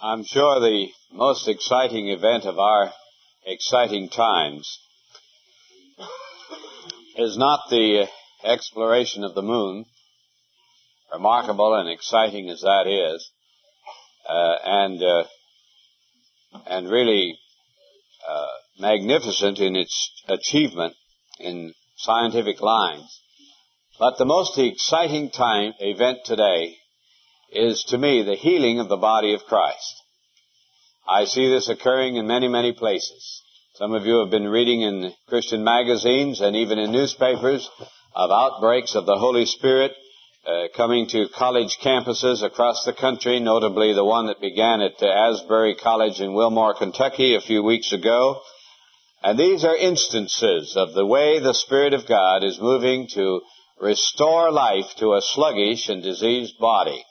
I'm sure the most exciting event of our exciting times is not the exploration of the moon, remarkable and exciting as that is, and really magnificent in its achievement in scientific lines. But the most exciting event today is, to me, the healing of the body of Christ. I see this occurring in many, many places. Some of you have been reading in Christian magazines and even in newspapers of outbreaks of the Holy Spirit coming to college campuses across the country, notably the one that began at Asbury College in Wilmore, Kentucky a few weeks ago. And these are instances of the way the Spirit of God is moving to restore life to a sluggish and diseased body.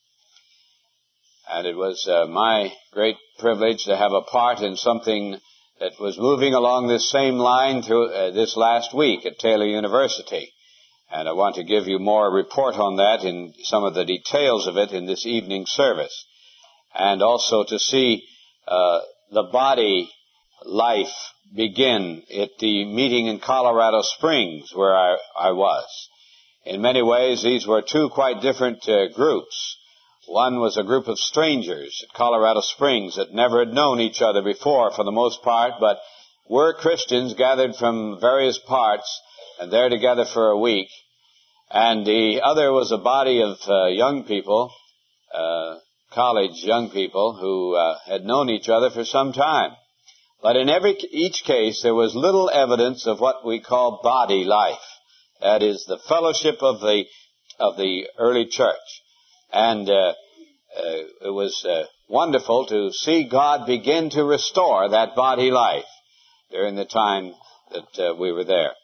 And it was my great privilege to have a part in something that was moving along this same line through this last week at Taylor University. And I want to give you more report on that in some of the details of it in this evening service. And also to see the body life begin at the meeting in Colorado Springs where I was. In many ways, these were two quite different groups. One was a group of strangers at Colorado Springs that never had known each other before for the most part, but were Christians gathered from various parts and there together for a week. And the other was a body of young people, college young people, who had known each other for some time. But in each case, there was little evidence of what we call body life. That is the fellowship of the early church. And it was wonderful to see God begin to restore that body life during the time that we were there.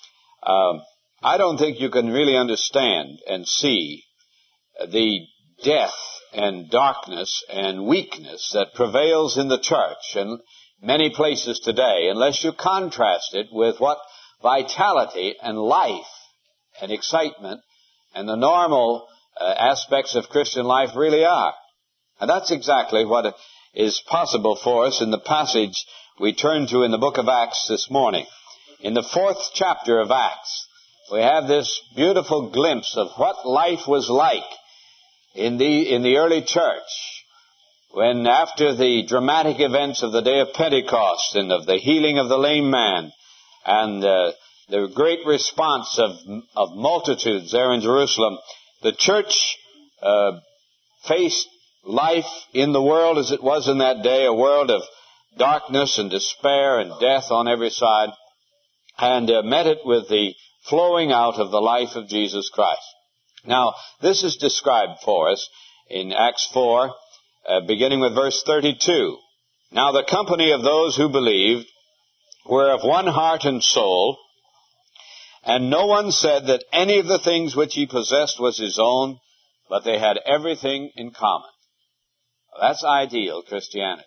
I don't think you can really understand and see the death and darkness and weakness that prevails in the church and many places today unless you contrast it with what vitality and life and excitement and the normal aspects of Christian life really are. And that's exactly what is possible for us in the passage we turn to in the book of Acts this morning. In the 4th chapter of Acts, we have this beautiful glimpse of what life was like in the early church when, after the dramatic events of the day of Pentecost and of the healing of the lame man and the great response of multitudes there in Jerusalem, the church faced life in the world as it was in that day, a world of darkness and despair and death on every side, and met it with the flowing out of the life of Jesus Christ. Now, this is described for us in Acts 4, beginning with verse 32. Now the company of those who believed were of one heart and soul, and no one said that any of the things which he possessed was his own, but they had everything in common. That's ideal Christianity.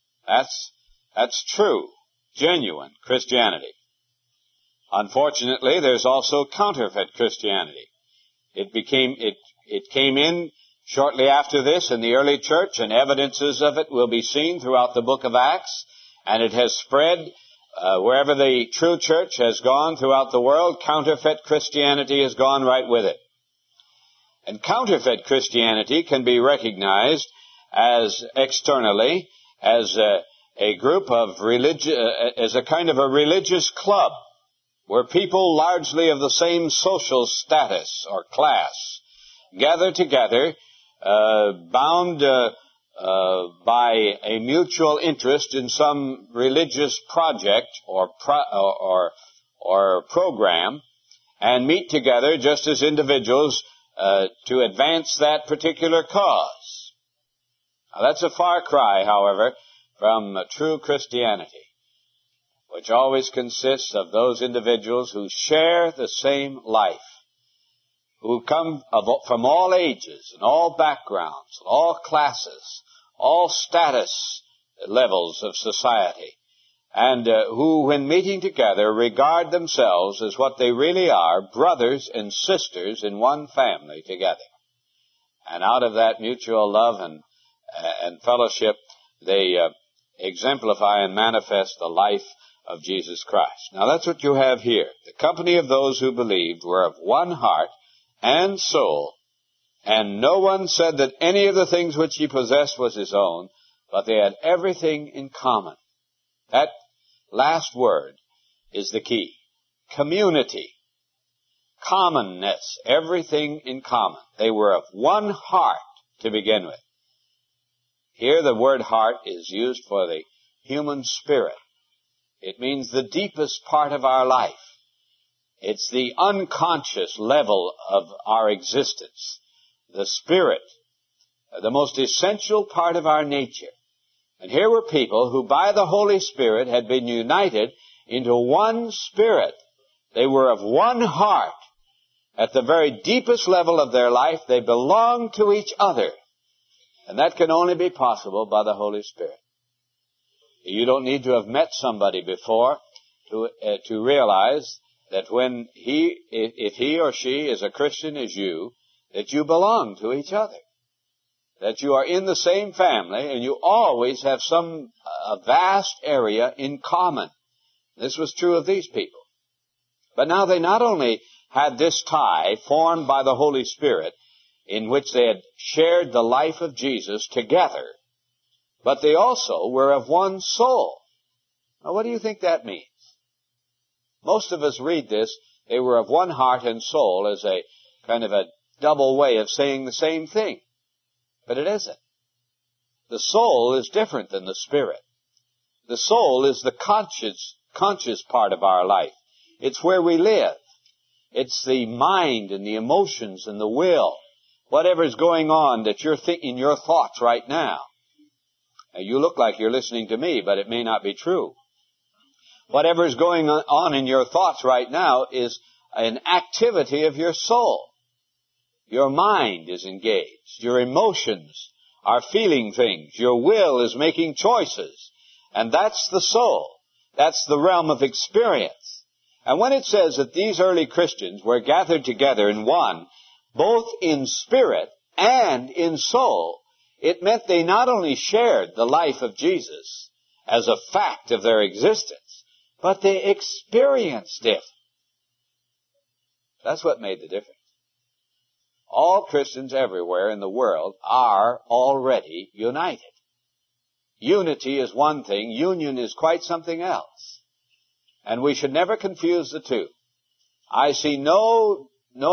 That's true, genuine Christianity. Unfortunately, there's also counterfeit Christianity. It came in shortly after this in the early church, and evidences of it will be seen throughout the book of Acts, and it has spread wherever the true church has gone throughout the world. Counterfeit Christianity has gone right with it. And counterfeit Christianity can be recognized as externally as a group of as a kind of a religious club where people largely of the same social status or class gather together, bound by a mutual interest in some religious project or program, and meet together just as individuals to advance that particular cause. Now, that's a far cry, however, from true Christianity, which always consists of those individuals who share the same life, who come from all ages and all backgrounds, all classes, all status levels of society, and who, when meeting together, regard themselves as what they really are, brothers and sisters in one family together. And out of that mutual love and fellowship, they exemplify and manifest the life of Jesus Christ. Now that's what you have here. The company of those who believed were of one heart and soul, and no one said that any of the things which he possessed was his own, but they had everything in common. That last word is the key. Community. Commonness. Everything in common. They were of one heart to begin with. Here the word heart is used for the human spirit. It means the deepest part of our life. It's the unconscious level of our existence. The spirit, the most essential part of our nature. And here were people who by the Holy Spirit had been united into one spirit. They were of one heart. At the very deepest level of their life, they belonged to each other. And that can only be possible by the Holy Spirit. You don't need to have met somebody before to realize that when if he or she is a Christian as you, that you belong to each other. That you are in the same family and you always have a vast area in common. This was true of these people. But now they not only had this tie formed by the Holy Spirit in which they had shared the life of Jesus together, but they also were of one soul. Now what do you think that means? Most of us read this, they were of one heart and soul, as a kind of a double way of saying the same thing. But it isn't. The soul is different than the spirit. The soul is the conscious part of our life. It's where we live. It's the mind and the emotions and the will. Whatever's going on that you're thinking, your thoughts right now. Now, you look like you're listening to me, but it may not be true. Whatever's going on in your thoughts right now is an activity of your soul. Your mind is engaged. Your emotions are feeling things. Your will is making choices. And that's the soul. That's the realm of experience. And when it says that these early Christians were gathered together in one, both in spirit and in soul, it meant they not only shared the life of Jesus as a fact of their existence, but they experienced it. That's what made the difference. All Christians everywhere in the world are already united. Unity is one thing, union is quite something else. And we should never confuse the two. I see no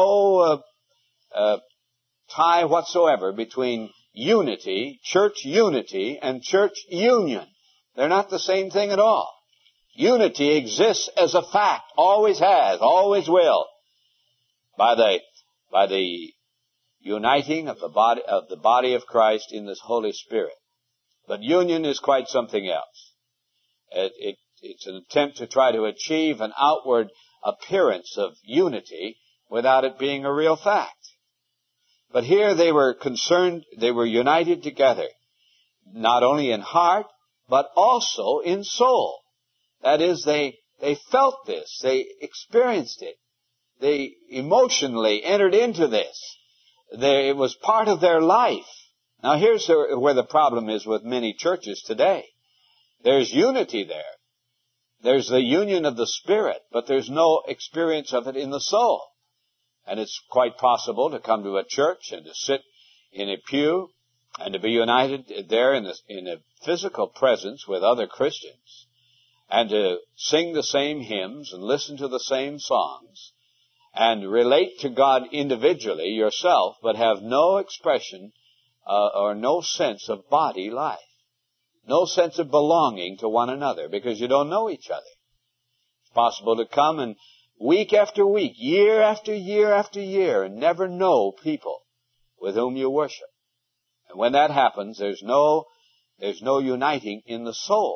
tie whatsoever between unity, church unity, and church union. They're not the same thing at all. Unity exists as a fact, always has, always will, by the uniting of the body of Christ in this Holy Spirit. But union is quite something else. It's an attempt to try to achieve an outward appearance of unity without it being a real fact. But here they were united together, not only in heart, but also in soul. That is, they felt this, they experienced it, they emotionally entered into this. It was part of their life. Now here's where the problem is with many churches today. There's unity there. There's the union of the Spirit, but there's no experience of it in the soul. And it's quite possible to come to a church and to sit in a pew and to be united there in a physical presence with other Christians and to sing the same hymns and listen to the same songs and relate to God individually yourself, but have no expression or no sense of body life. No sense of belonging to one another because you don't know each other. It's possible to come and week after week, year after year after year, and never know people with whom you worship. And when that happens, there's no uniting in the soul.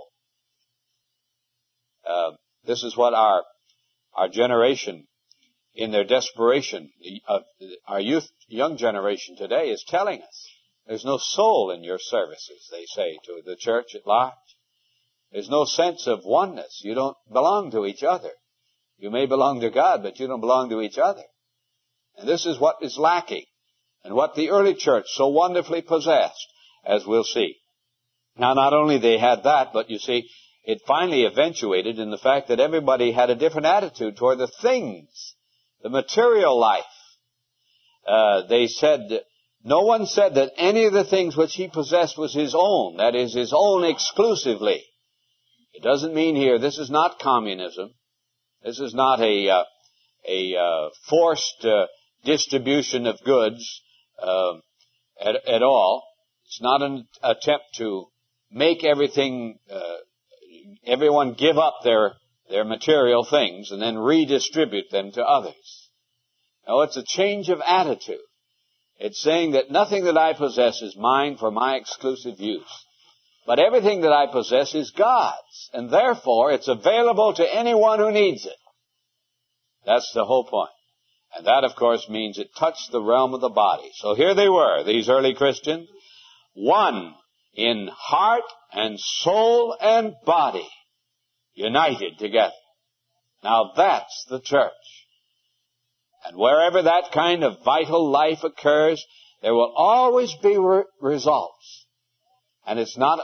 This is what our generation, in their desperation, our young generation today is telling us. There's no soul in your services, they say to the church at large. There's no sense of oneness. You don't belong to each other. You may belong to God, but you don't belong to each other. And this is what is lacking, and what the early church so wonderfully possessed, as we'll see. Now, not only they had that, but you see, it finally eventuated in the fact that everybody had a different attitude toward the things, the material life. They said, no one said that any of the things which he possessed was his own, that is, his own exclusively. It doesn't mean here, this is not communism. This is not a forced distribution of goods at all. It's not an attempt to make everyone give up their material things and then redistribute them to others. No, it's a change of attitude. It's saying that nothing that I possess is mine for my exclusive use. But everything that I possess is God's, and therefore it's available to anyone who needs it. That's the whole point. And that, of course, means it touched the realm of the body. So here they were, these early Christians, one in heart and soul and body, united together. Now that's the church. And wherever that kind of vital life occurs, there will always be results. And it's not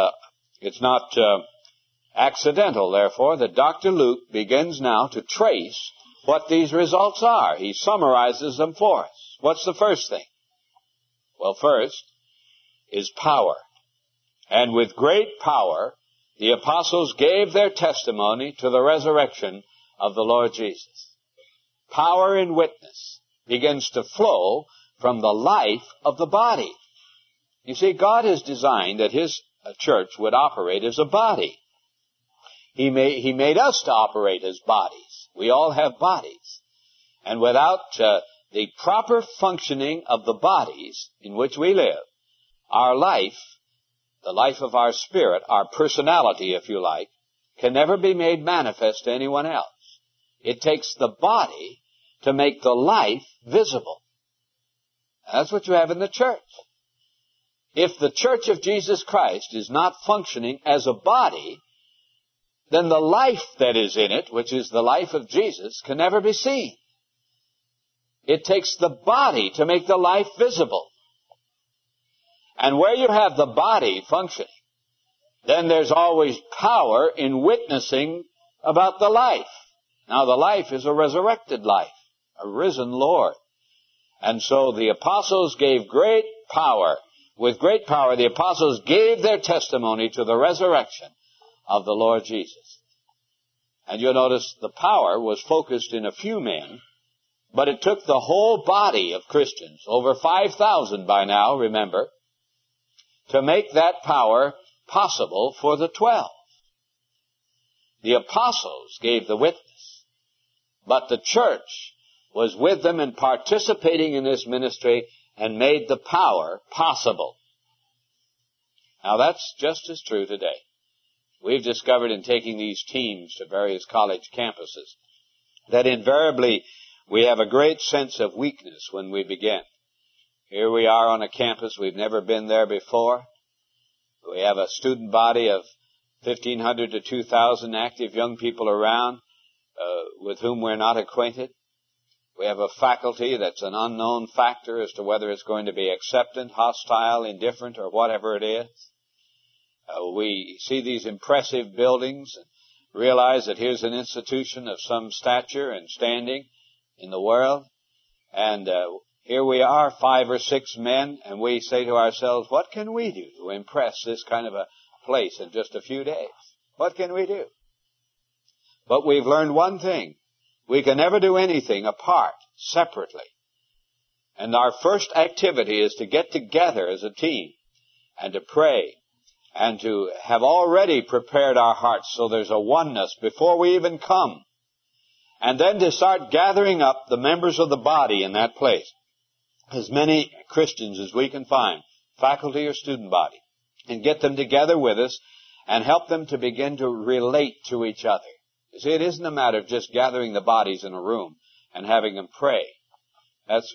accidental, therefore, that Dr. Luke begins now to trace what these results are. He summarizes them for us. What's the first thing? Well, first is power. And with great power, the apostles gave their testimony to the resurrection of the Lord Jesus. Power in witness begins to flow from the life of the body. You see, God has designed that His church would operate as a body. He made us to operate as bodies. We all have bodies. And without the proper functioning of the bodies in which we live, our life, the life of our spirit, our personality, if you like, can never be made manifest to anyone else. It takes the body to make the life visible. And that's what you have in the church. If the church of Jesus Christ is not functioning as a body, then the life that is in it, which is the life of Jesus, can never be seen. It takes the body to make the life visible. And where you have the body functioning, then there's always power in witnessing about the life. Now, the life is a resurrected life, a risen Lord. And so the apostles gave great power. With great power, the apostles gave their testimony to the resurrection of the Lord Jesus. And you'll notice the power was focused in a few men, but it took the whole body of Christians, over 5,000 by now, remember, to make that power possible for the 12. The apostles gave the witness, but the church was with them and participating in this ministry and made the power possible. Now that's just as true today. We've discovered in taking these teams to various college campuses that invariably we have a great sense of weakness when we begin. Here we are on a campus, we've never been there before. We have a student body of 1,500 to 2,000 active young people around with whom we're not acquainted. We have a faculty that's an unknown factor as to whether it's going to be acceptant, hostile, indifferent, or whatever it is. We see these impressive buildings and realize that here's an institution of some stature and standing in the world. And here we are, 5 or 6 men, and we say to ourselves, what can we do to impress this kind of a place in just a few days? What can we do? But we've learned one thing. We can never do anything apart, separately. And our first activity is to get together as a team and to pray and to have already prepared our hearts so there's a oneness before we even come. And then to start gathering up the members of the body in that place. As many Christians as we can find, faculty or student body, and get them together with us and help them to begin to relate to each other. You see, it isn't a matter of just gathering the bodies in a room and having them pray. That's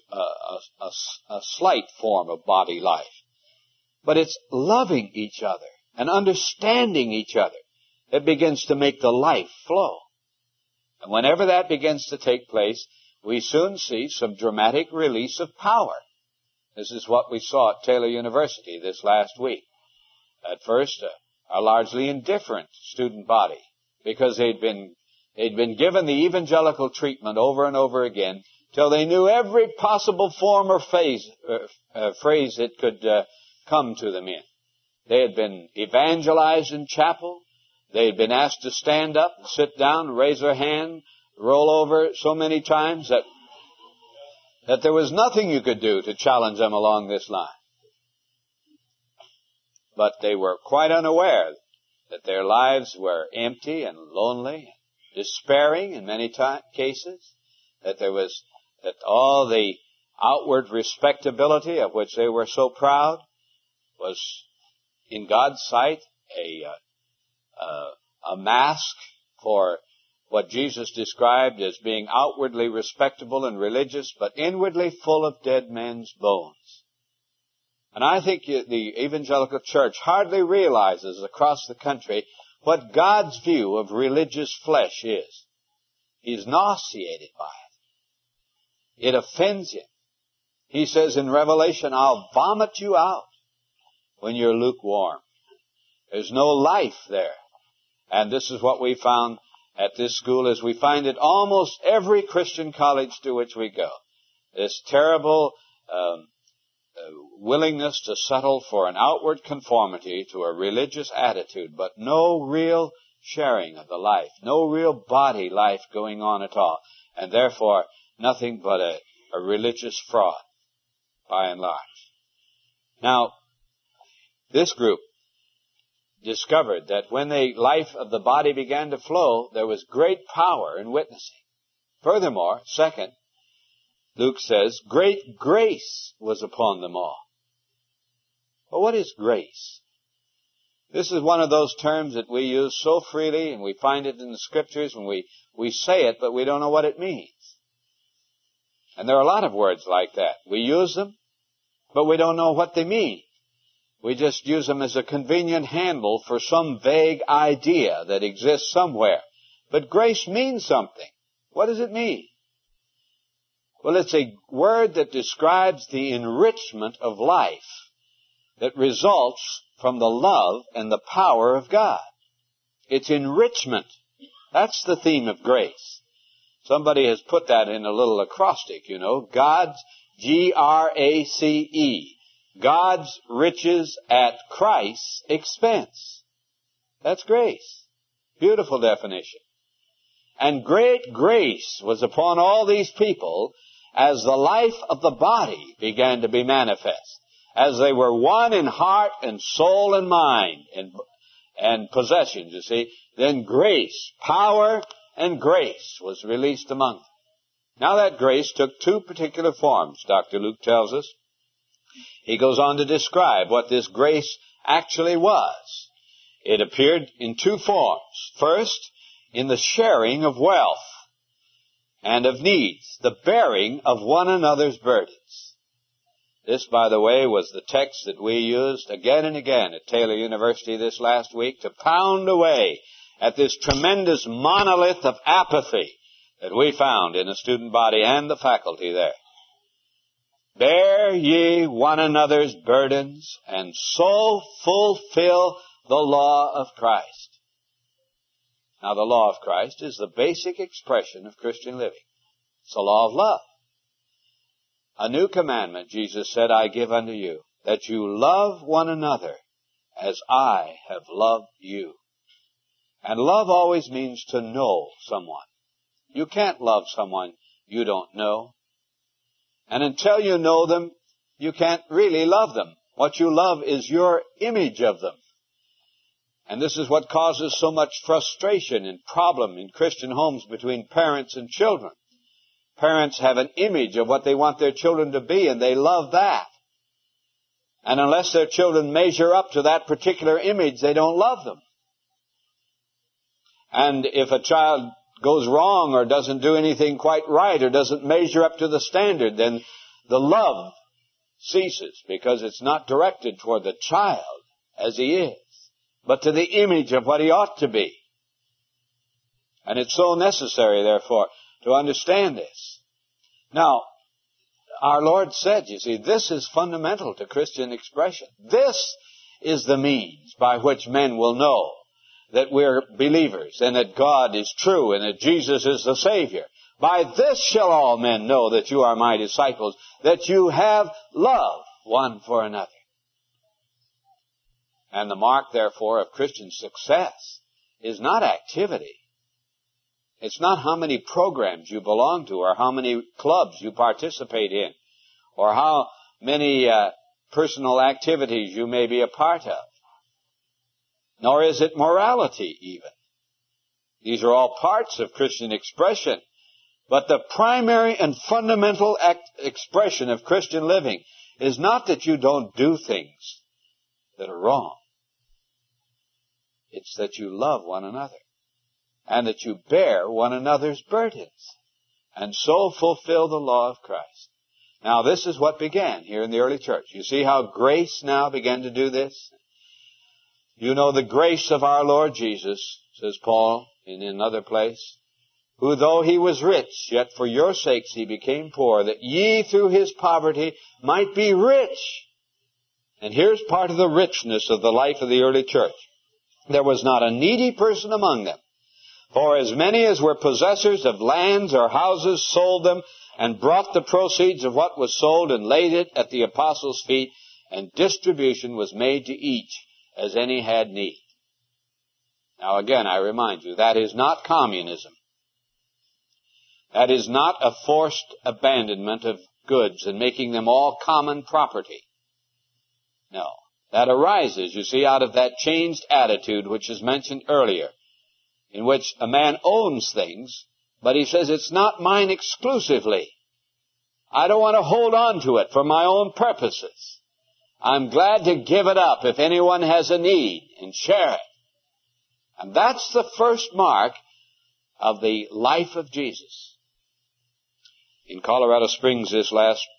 a slight form of body life. But it's loving each other and understanding each other that begins to make the life flow. And whenever that begins to take place, we soon see some dramatic release of power. This is what we saw at Taylor University this last week. At first, a largely indifferent student body, because they'd been given the evangelical treatment over and over again till they knew every possible form or phrase it could come to them in. They had been evangelized in chapel. They had been asked to stand up, sit down, raise their hand, roll over so many times that there was nothing you could do to challenge them along this line. But they were quite unaware that their lives were empty and lonely, despairing in many cases, that all the outward respectability of which they were so proud was, in God's sight, a mask for what Jesus described as being outwardly respectable and religious, but inwardly full of dead men's bones. And I think the evangelical church hardly realizes across the country what God's view of religious flesh is. He's nauseated by it. It offends him. He says in Revelation, I'll vomit you out when you're lukewarm. There's no life there. And this is what we found at this school, as we find it almost every Christian college to which we go. This terrible willingness to settle for an outward conformity to a religious attitude, but no real sharing of the life, no real body life going on at all, and therefore nothing but a religious fraud, by and large. Now, this group discovered that when the life of the body began to flow, there was great power in witnessing. Furthermore, second, Luke says, great grace was upon them all. Well, what is grace? This is one of those terms that we use so freely, and we find it in the Scriptures when we say it, but we don't know what it means. And there are a lot of words like that. We use them, but we don't know what they mean. We just use them as a convenient handle for some vague idea that exists somewhere. But grace means something. What does it mean? Well, it's a word that describes the enrichment of life that results from the love and the power of God. It's enrichment. That's the theme of grace. Somebody has put that in a little acrostic, God's, G-R-A-C-E. God's riches at Christ's expense. That's grace. Beautiful definition. And great grace was upon all these people as the life of the body began to be manifest, as they were one in heart and soul and mind and possessions, you see. Then grace, power and grace was released among them. Now that grace took two particular forms, Dr. Luke tells us. He goes on to describe what this grace actually was. It appeared in two forms. First, in the sharing of wealth and of needs, the bearing of one another's burdens. This, by the way, was the text that we used again and again at Taylor University this last week to pound away at this tremendous monolith of apathy that we found in the student body and the faculty there. Bear ye one another's burdens, and so fulfill the law of Christ. Now, the law of Christ is the basic expression of Christian living. It's the law of love. A new commandment, Jesus said, I give unto you, that you love one another as I have loved you. And love always means to know someone. You can't love someone you don't know. And until you know them, you can't really love them. What you love is your image of them. And this is what causes so much frustration and problem in Christian homes between parents and children. Parents have an image of what they want their children to be, and they love that. And unless their children measure up to that particular image, they don't love them. And if a child goes wrong or doesn't do anything quite right or doesn't measure up to the standard, then the love ceases, because it's not directed toward the child as he is, but to the image of what he ought to be. And it's so necessary, therefore, to understand this. Now, our Lord said, you see, this is fundamental to Christian expression. This is the means by which men will know that we're believers and that God is true and that Jesus is the Savior. By this shall all men know that you are my disciples, that you have love one for another. And the mark, therefore, of Christian success is not activity. It's not how many programs you belong to or how many clubs you participate in or how many personal activities you may be a part of. Nor is it morality even. These are all parts of Christian expression. But the primary and fundamental expression of Christian living is not that you don't do things that are wrong. It's that you love one another and that you bear one another's burdens and so fulfill the law of Christ. Now, this is what began here in the early church. You see how grace now began to do this? You know the grace of our Lord Jesus, says Paul in another place, who though he was rich, yet for your sakes he became poor, that ye through his poverty might be rich. And here's part of the richness of the life of the early church. There was not a needy person among them. For as many as were possessors of lands or houses sold them and brought the proceeds of what was sold and laid it at the apostles' feet, and distribution was made to each as any had need. Now again, I remind you, that is not communism. That is not a forced abandonment of goods and making them all common property. No. That arises, you see, out of that changed attitude which is mentioned earlier, in which a man owns things, but he says, it's not mine exclusively. I don't want to hold on to it for my own purposes. I'm glad to give it up if anyone has a need and share it. And that's the first mark of the life of Jesus. In Colorado Springs this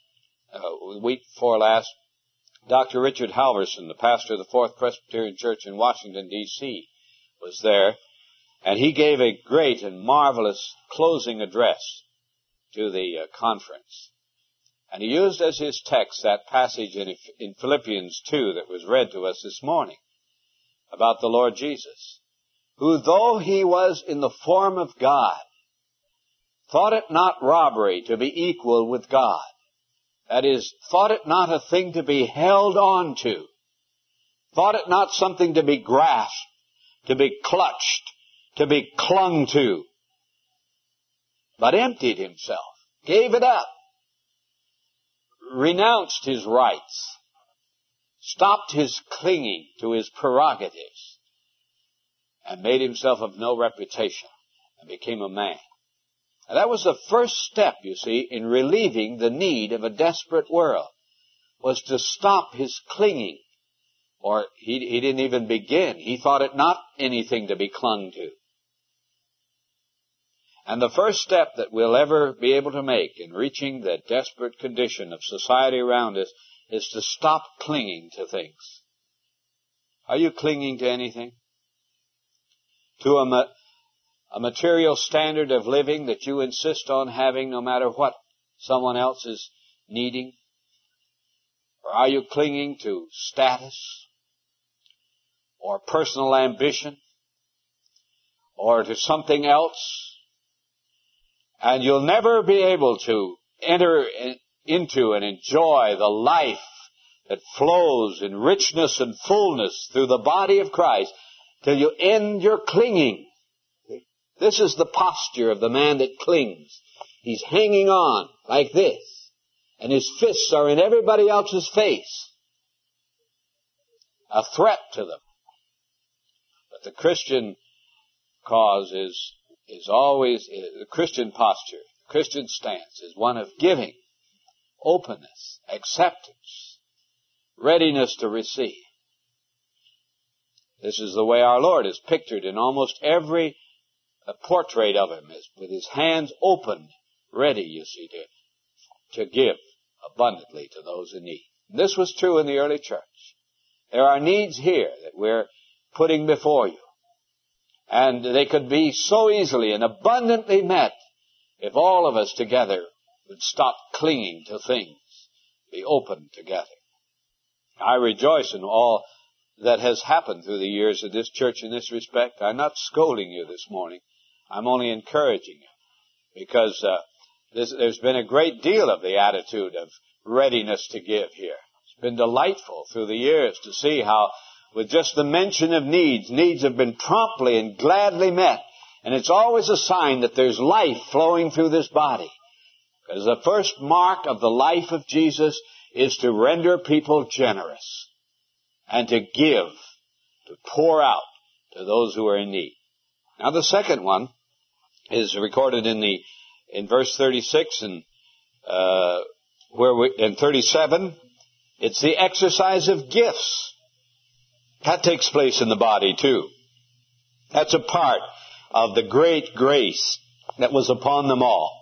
week before last, Dr. Richard Halverson, the pastor of the Fourth Presbyterian Church in Washington, D.C., was there, and he gave a great and marvelous closing address to the conference. And he used as his text that passage in Philippians 2 that was read to us this morning about the Lord Jesus, who though he was in the form of God, thought it not robbery to be equal with God. That is, thought it not a thing to be held on to. Thought it not something to be grasped, to be clutched, to be clung to. But emptied himself, gave it up, renounced his rights, stopped his clinging to his prerogatives, and made himself of no reputation, and became a man. And that was the first step, you see, in relieving the need of a desperate world, was to stop his clinging. Or he didn't even begin. He thought it not anything to be clung to. And the first step that we'll ever be able to make in reaching the desperate condition of society around us is to stop clinging to things. Are you clinging to anything? To a material standard of living that you insist on having no matter what someone else is needing? Or are you clinging to status or personal ambition or to something else? And you'll never be able to enter into and enjoy the life that flows in richness and fullness through the body of Christ till you end your clinging. This is the posture of the man that clings. He's hanging on like this, and his fists are in everybody else's face, a threat to them. But the Christian cause is always, the Christian posture, the Christian stance is one of giving, openness, acceptance, readiness to receive. This is the way our Lord is pictured in almost every portrait of him, with his hands open, ready, you see, to give abundantly to those in need. And this was true in the early church. There are needs here that we're putting before you. And they could be so easily and abundantly met if all of us together would stop clinging to things, be open together. I rejoice in all that has happened through the years of this church in this respect. I'm not scolding you this morning. I'm only encouraging you, because there's been a great deal of the attitude of readiness to give here. It's been delightful through the years to see how, with just the mention of needs have been promptly and gladly met. And it's always a sign that there's life flowing through this body. Because the first mark of the life of Jesus is to render people generous and to give, to pour out to those who are in need. Now the second one is recorded in verse 36 and in 37. It's the exercise of gifts. That takes place in the body too. That's a part of the great grace that was upon them all.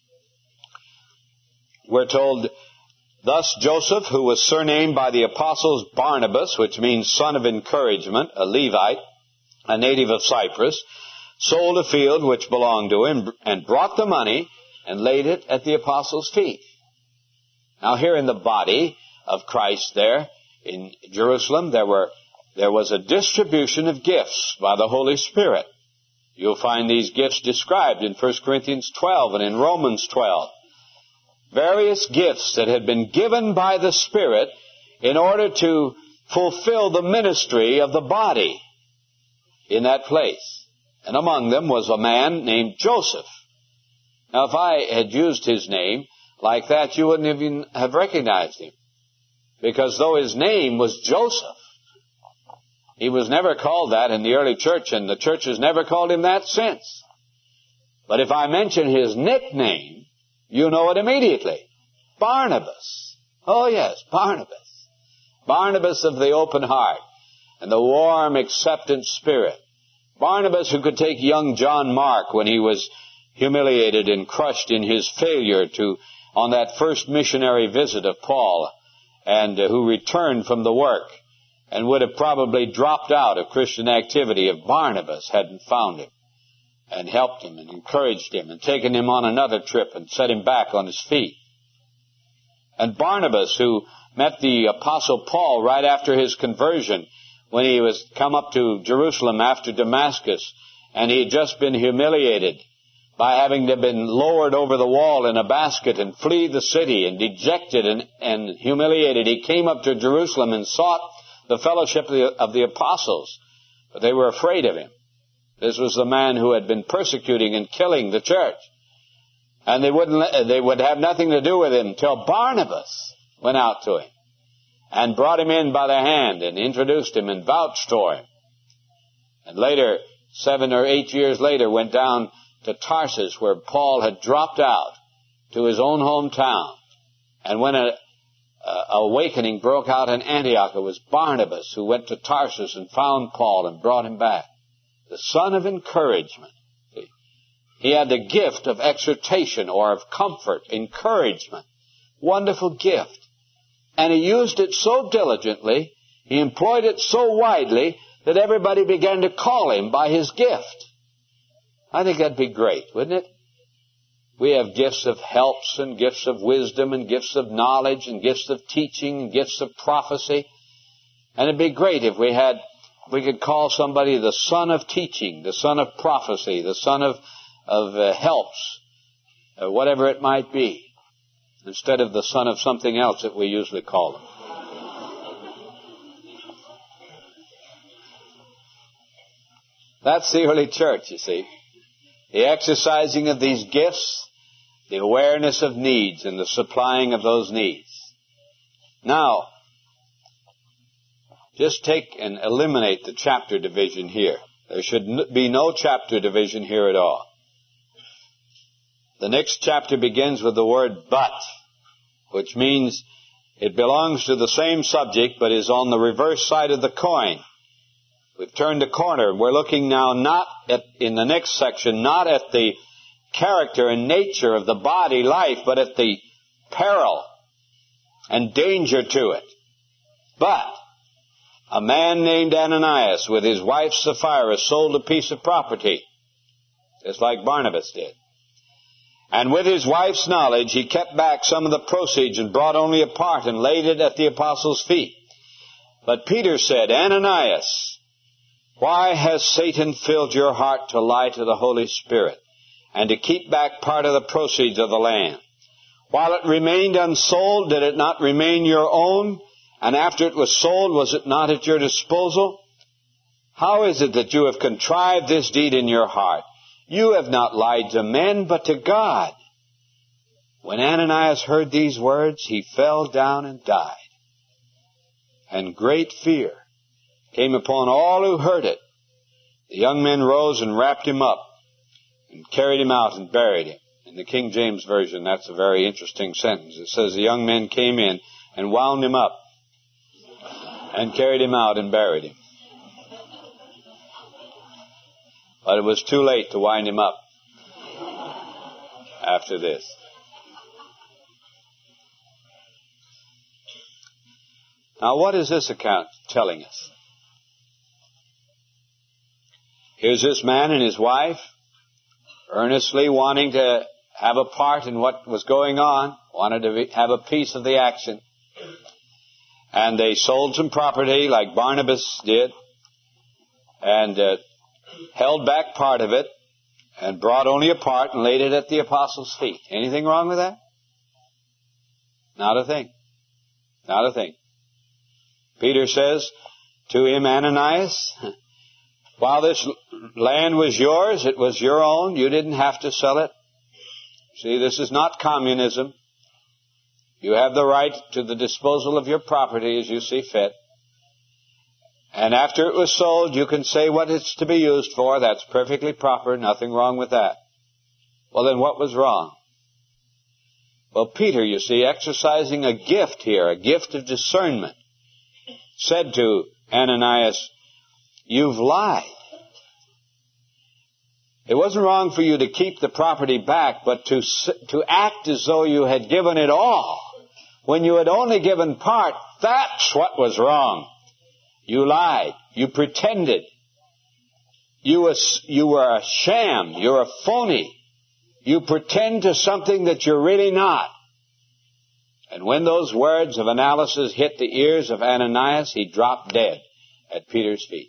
We're told, thus Joseph, who was surnamed by the apostles Barnabas, which means son of encouragement, a Levite, a native of Cyprus, sold a field which belonged to him and brought the money and laid it at the apostles' feet. Now here in the body of Christ there in Jerusalem, there was a distribution of gifts by the Holy Spirit. You'll find these gifts described in 1 Corinthians 12 and in Romans 12. Various gifts that had been given by the Spirit in order to fulfill the ministry of the body in that place. And among them was a man named Joseph. Now, if I had used his name like that, you wouldn't even have recognized him. Because though his name was Joseph, he was never called that in the early church, and the church has never called him that since. But if I mention his nickname, you know it immediately. Barnabas. Oh yes, Barnabas. Barnabas of the open heart and the warm, acceptant spirit. Barnabas who could take young John Mark when he was humiliated and crushed in his failure on that first missionary visit of Paul, and who returned from the work and would have probably dropped out of Christian activity if Barnabas hadn't found him and helped him and encouraged him and taken him on another trip and set him back on his feet. And Barnabas, who met the Apostle Paul right after his conversion when he was come up to Jerusalem after Damascus, and he had just been humiliated by having been lowered over the wall in a basket and flee the city, and dejected and humiliated, he came up to Jerusalem and sought the fellowship of the apostles, but they were afraid of him. This was the man who had been persecuting and killing the church. And they would have nothing to do with him till Barnabas went out to him and brought him in by the hand and introduced him and vouched for him. And later, 7 or 8 years later, went down to Tarsus, where Paul had dropped out to his own hometown. And when an awakening broke out in Antioch, it was Barnabas who went to Tarsus and found Paul and brought him back. The son of encouragement. He had the gift of exhortation or of comfort, encouragement. Wonderful gift. And he used it so diligently, he employed it so widely, that everybody began to call him by his gift. I think that'd be great, wouldn't it? We have gifts of helps and gifts of wisdom and gifts of knowledge and gifts of teaching and gifts of prophecy. And it'd be great if we could call somebody the son of teaching, the son of prophecy, the son of helps, whatever it might be, instead of the son of something else that we usually call them. That's the early church, you see. The exercising of these gifts, the awareness of needs and the supplying of those needs. Now, just take and eliminate the chapter division here. There should be no chapter division here at all. The next chapter begins with the word but, which means it belongs to the same subject but is on the reverse side of the coin. We've turned a corner. We're looking now in the next section, not at the character and nature of the body life, but at the peril and danger to it. But a man named Ananias with his wife Sapphira sold a piece of property, just like Barnabas did. And with his wife's knowledge, he kept back some of the proceeds and brought only a part and laid it at the apostles' feet. But Peter said, Ananias, why has Satan filled your heart to lie to the Holy Spirit and to keep back part of the proceeds of the land? While it remained unsold, did it not remain your own? And after it was sold, was it not at your disposal? How is it that you have contrived this deed in your heart? You have not lied to men, but to God. When Ananias heard these words, he fell down and died. And great fear came upon all who heard it. The young men rose and wrapped him up and carried him out and buried him. In the King James Version, that's a very interesting sentence. It says the young men came in and wound him up and carried him out and buried him. But it was too late to wind him up after this. Now, what is this account telling us? Here's this man and his wife earnestly wanting to have a part in what was going on, wanted to have a piece of the action. And they sold some property like Barnabas did and held back part of it and brought only a part and laid it at the apostles' feet. Anything wrong with that? Not a thing. Not a thing. Peter says to him, Ananias, while this land was yours, it was your own. You didn't have to sell it. See, this is not communism. You have the right to the disposal of your property as you see fit. And after it was sold, you can say what it's to be used for. That's perfectly proper. Nothing wrong with that. Well, then what was wrong? Well, Peter, you see, exercising a gift here, a gift of discernment, said to Ananias, you've lied. It wasn't wrong for you to keep the property back, but to act as though you had given it all when you had only given part. That's what was wrong. You lied. You pretended. You were a sham. You're a phony. You pretend to something that you're really not. And when those words of analysis hit the ears of Ananias, he dropped dead at Peter's feet.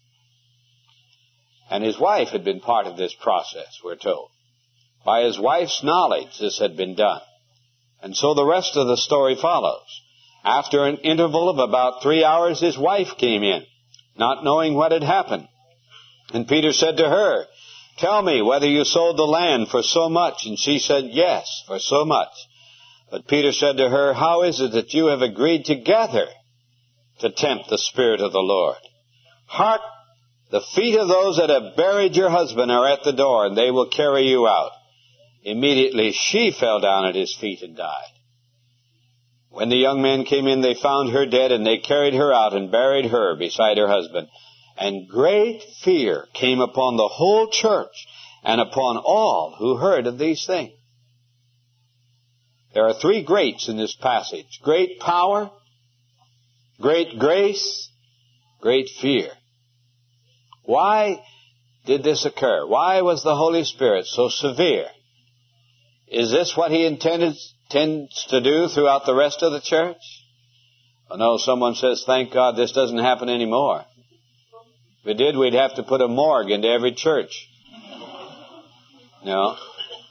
And his wife had been part of this process, we're told. By his wife's knowledge, this had been done. And so the rest of the story follows. After an interval of about 3 hours, his wife came in, not knowing what had happened. And Peter said to her, tell me whether you sold the land for so much. And she said, yes, for so much. But Peter said to her, how is it that you have agreed together to tempt the Spirit of the Lord? Hark, the feet of those that have buried your husband are at the door, and they will carry you out. Immediately she fell down at his feet and died. When the young men came in, they found her dead, and they carried her out and buried her beside her husband. And great fear came upon the whole church and upon all who heard of these things. There are three greats in this passage. Great power, great grace, great fear. Why did this occur? Why was the Holy Spirit so severe? Is this what he tends to do throughout the rest of the church? Oh no, someone says, thank God this doesn't happen anymore. If it did, we'd have to put a morgue into every church. No.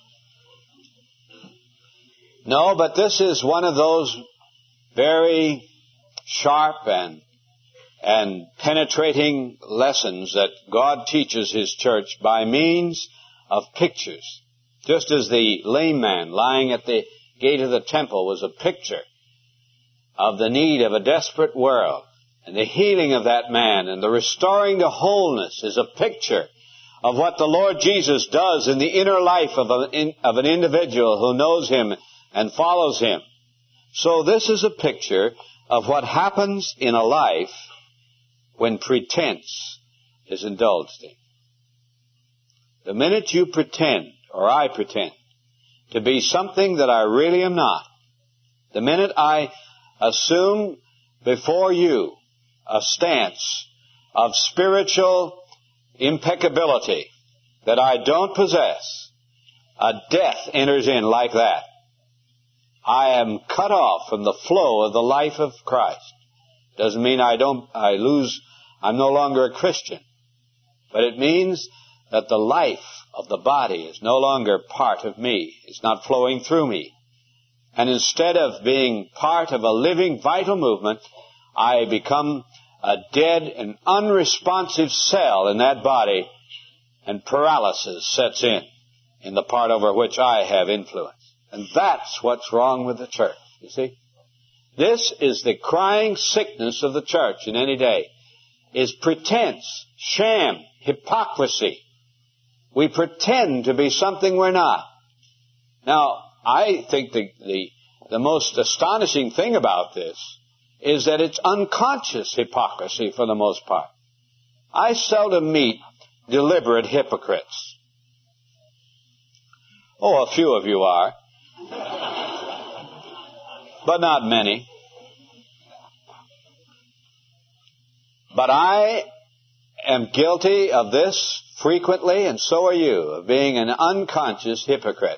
No, but this is one of those very sharp and penetrating lessons that God teaches His church by means of pictures. Just as the lame man lying at the gate of the temple was a picture of the need of a desperate world, and the healing of that man and the restoring to wholeness is a picture of what the Lord Jesus does in the inner life of an individual who knows Him and follows Him. So this is a picture of what happens in a life when pretense is indulged in. The minute you pretend, or I pretend, to be something that I really am not, the minute I assume before you a stance of spiritual impeccability that I don't possess, a death enters in like that, I am cut off from the flow of the life of Christ. Doesn't mean I'm no longer a Christian. But it means that the life of the body is no longer part of me. It's not flowing through me. And instead of being part of a living, vital movement, I become a dead and unresponsive cell in that body, and paralysis sets in the part over which I have influence. And that's what's wrong with the church, you see. This is the crying sickness of the church in any day, is pretense, sham, hypocrisy. We pretend to be something we're not. Now, I think the most astonishing thing about this is that it's unconscious hypocrisy for the most part. I seldom meet deliberate hypocrites. Oh, a few of you are. But not many. But I am guilty of this frequently, and so are you, of being an unconscious hypocrite.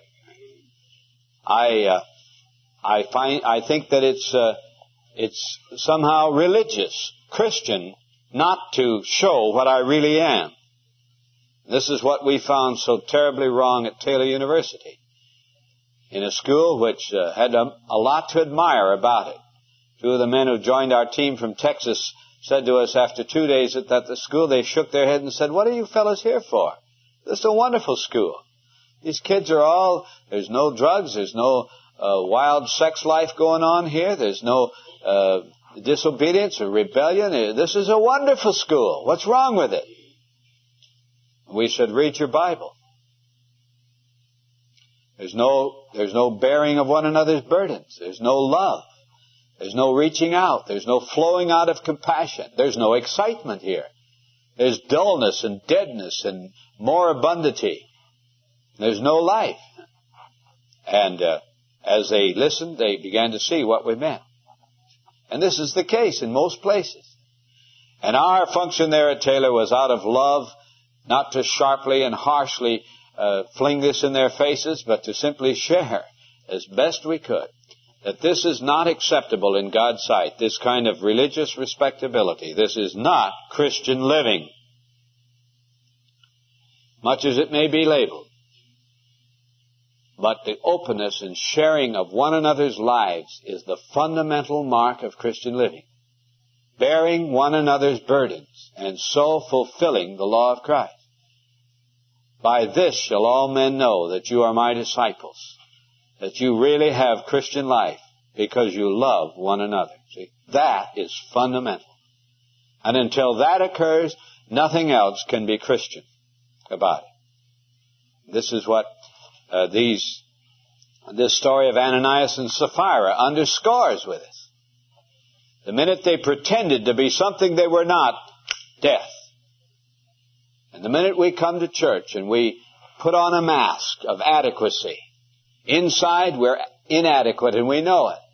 I think that it's somehow religious, Christian, not to show what I really am. This is what we found so terribly wrong at Taylor University, in a school which had a lot to admire about it. Two of the men who joined our team from Texas said to us after 2 days at the school, they shook their head and said, "What are you fellows here for? This is a wonderful school. These kids are all, there's no drugs, there's no wild sex life going on here, there's no disobedience or rebellion. This is a wonderful school. What's wrong with it?" We said, "Read your Bible. There's no bearing of one another's burdens. There's no love. There's no reaching out. There's no flowing out of compassion. There's no excitement here. There's dullness and deadness and moribundity. There's no life." And as they listened, they began to see what we meant. And this is the case in most places. And our function there at Taylor was out of love, not to sharply and harshly fling this in their faces, but to simply share as best we could that this is not acceptable in God's sight, this kind of religious respectability. This is not Christian living, much as it may be labeled. But the openness and sharing of one another's lives is the fundamental mark of Christian living. Bearing one another's burdens, and so fulfilling the law of Christ. "By this shall all men know that you are my disciples," that you really have Christian life, because you love one another. See, that is fundamental. And until that occurs, nothing else can be Christian about it. This is what this story of Ananias and Sapphira underscores with us. The minute they pretended to be something they were not, death. And the minute we come to church and we put on a mask of adequacy, inside we're inadequate and we know it.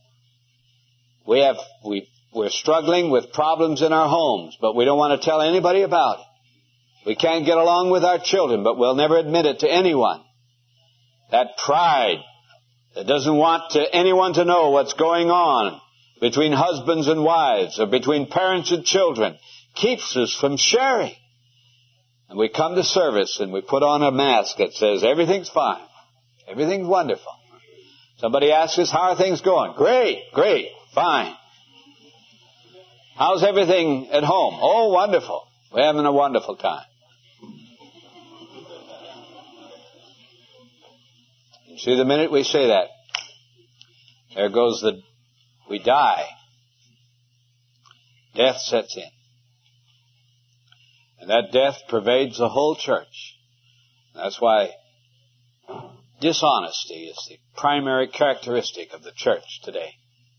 We're struggling with problems in our homes, but we don't want to tell anybody about it. We can't get along with our children, but we'll never admit it to anyone. That pride that doesn't want anyone to know what's going on between husbands and wives or between parents and children keeps us from sharing. And we come to service and we put on a mask that says everything's fine. Everything's wonderful. Somebody asks us, "How are things going?" Great, fine. "How's everything at home?" "Oh, wonderful. We're having a wonderful time." You see, the minute we say that, there goes we die. Death sets in. And that death pervades the whole church. That's why dishonesty is the primary characteristic of the church today.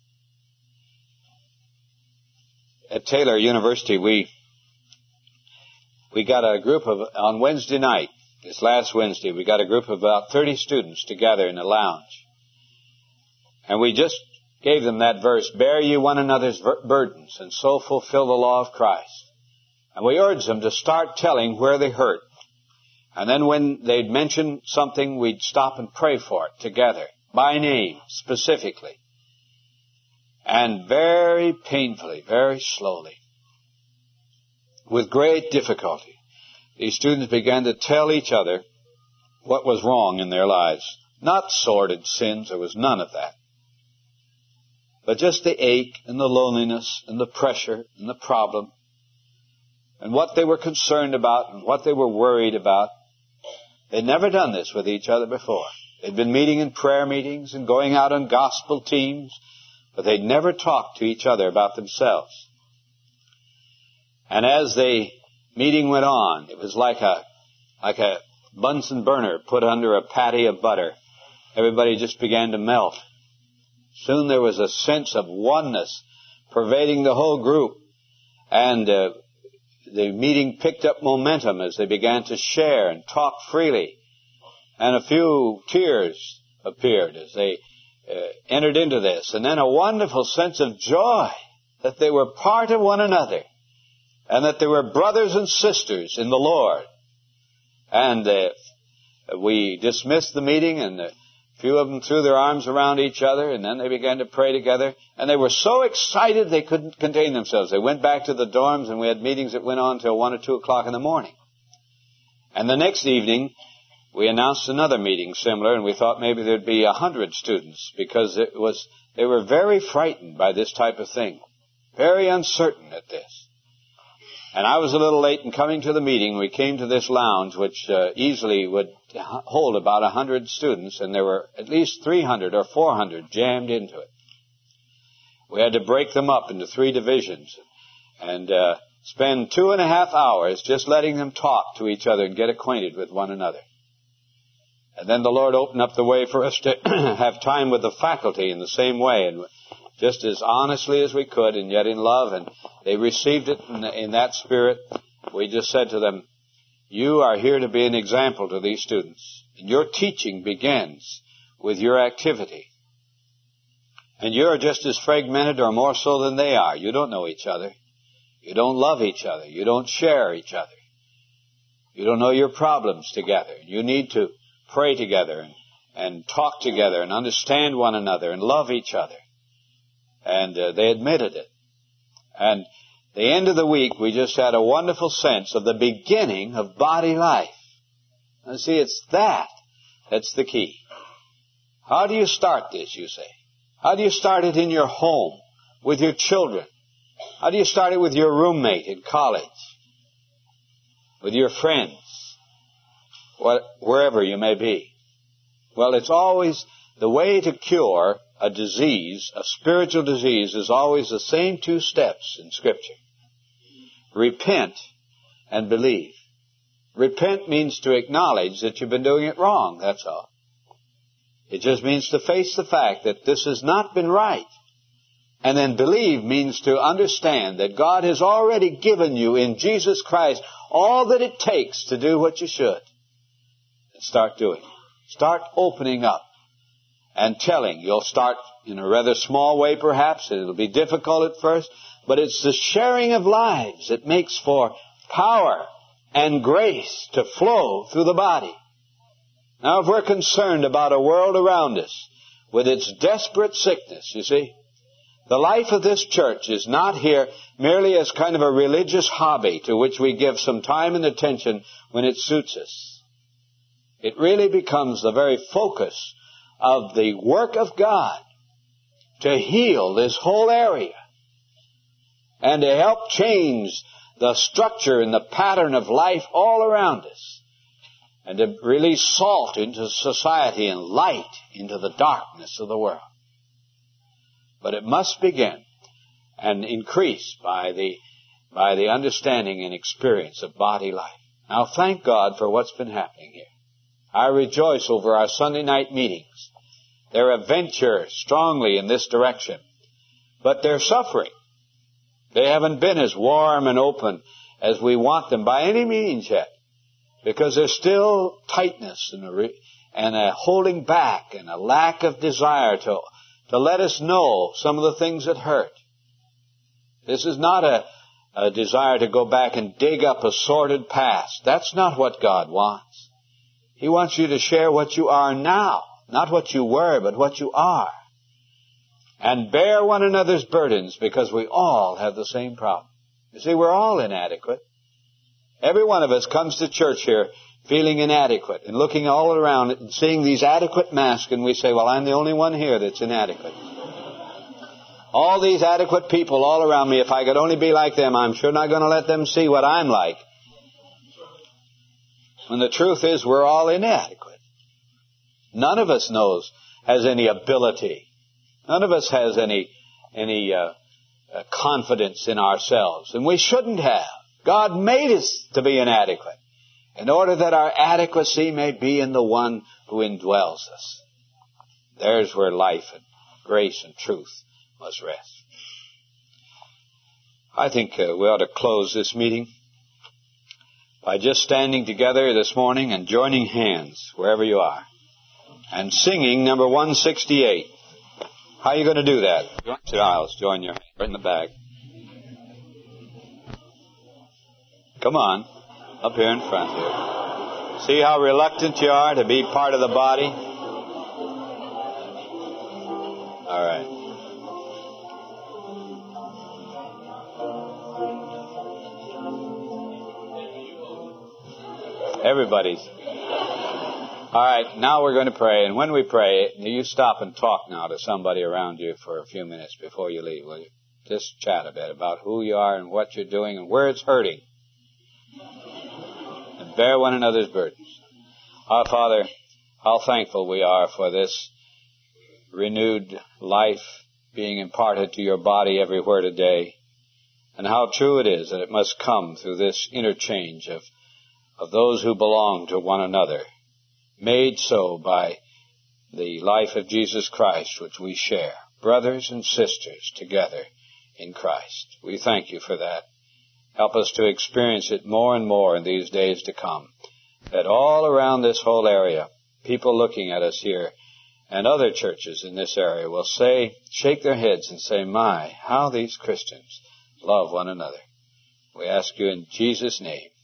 At Taylor University, we got a group on Wednesday night, this last Wednesday, we got a group of about 30 students together in a lounge. And we just gave them that verse, "Bear ye one another's burdens, and so fulfill the law of Christ." And we urged them to start telling where they hurt, And then when they'd mention something, we'd stop and pray for it together, by name, specifically. And very painfully, very slowly, with great difficulty, these students began to tell each other what was wrong in their lives. Not sordid sins, there was none of that. But just the ache and the loneliness and the pressure and the problem and what they were concerned about and what they were worried about. They'd never done this with each other before. They'd been meeting in prayer meetings and going out on gospel teams, but they'd never talked to each other about themselves. And as the meeting went on, it was like a Bunsen burner put under a patty of butter. Everybody just began to melt. Soon there was a sense of oneness pervading the whole group. And the meeting picked up momentum as they began to share and talk freely. And a few tears appeared as they entered into this. And then a wonderful sense of joy that they were part of one another and that they were brothers and sisters in the Lord. And we dismissed the meeting, and a few of them threw their arms around each other, and then they began to pray together. And they were so excited they couldn't contain themselves. They went back to the dorms, and we had meetings that went on till 1 or 2 o'clock in the morning. And the next evening, we announced another meeting similar, and we thought maybe there'd be 100 students, because they were very frightened by this type of thing, very uncertain at this. And I was a little late in coming to the meeting. We came to this lounge, which easily would hold about 100 students, and there were at least 300 or 400 jammed into it. We had to break them up into 3 divisions and spend 2.5 hours just letting them talk to each other and get acquainted with one another. And then the Lord opened up the way for us to have time with the faculty in the same way, and just as honestly as we could, and yet in love, and they received it in that spirit. We just said to them, you are here to be an example to these students, and your teaching begins with your activity. And you're just as fragmented or more so than they are. You don't know each other. You don't love each other. You don't share each other. You don't know your problems together. You need to pray together and talk together and understand one another and love each other. And they admitted it. And the end of the week, we just had a wonderful sense of the beginning of body life. And see, it's that's the key. How do you start this, you say? How do you start it in your home, with your children? How do you start it with your roommate in college? With your friends? Wherever you may be. Well, it's always the way to cure a disease, a spiritual disease, is always the same 2 steps in Scripture. Repent and believe. Repent means to acknowledge that you've been doing it wrong, that's all. It just means to face the fact that this has not been right. And then believe means to understand that God has already given you in Jesus Christ all that it takes to do what you should. And start doing it. Start opening up and telling. You'll start in a rather small way perhaps, and it'll be difficult at first, but it's the sharing of lives that makes for power and grace to flow through the body. Now, if we're concerned about a world around us with its desperate sickness, you see, the life of this church is not here merely as kind of a religious hobby to which we give some time and attention when it suits us. It really becomes the very focus of the work of God to heal this whole area and to help change the structure and the pattern of life all around us, and to release salt into society and light into the darkness of the world. But it must begin and increase by the understanding and experience of body life. Now, thank God for what's been happening here. I rejoice over our Sunday night meetings. They're a venture strongly in this direction, but they're suffering. They haven't been as warm and open as we want them by any means yet, because there's still tightness and a holding back and a lack of desire to let us know some of the things that hurt. This is not a desire to go back and dig up a sordid past. That's not what God wants. He wants you to share what you are now, not what you were, but what you are. And bear one another's burdens, because we all have the same problem. You see, we're all inadequate. Every one of us comes to church here feeling inadequate and looking all around and seeing these adequate masks, and we say, well, I'm the only one here that's inadequate. All these adequate people all around me, if I could only be like them, I'm sure not going to let them see what I'm like. When the truth is, we're all inadequate. None of us has any ability. None of us has any confidence in ourselves. And we shouldn't have. God made us to be inadequate in order that our adequacy may be in the one who indwells us. There's where life and grace and truth must rest. I think we ought to close this meeting by just standing together this morning and joining hands wherever you are and singing number 168. How are you going to do that? Join the aisles. Join your hand right in the back. Come on, up here in front here. See how reluctant you are to be part of the body? All right. Everybody's. All right, now we're going to pray. And when we pray, you stop and talk now to somebody around you for a few minutes before you leave, will you? Just chat a bit about who you are and what you're doing and where it's hurting. And bear one another's burdens. Our Father, how thankful we are for this renewed life being imparted to your body everywhere today. And how true it is that it must come through this interchange of those who belong to one another, made so by the life of Jesus Christ, which we share, brothers and sisters together in Christ. We thank you for that. Help us to experience it more and more in these days to come, that all around this whole area, people looking at us here and other churches in this area will shake their heads and say, my, how these Christians love one another. We ask you in Jesus' name.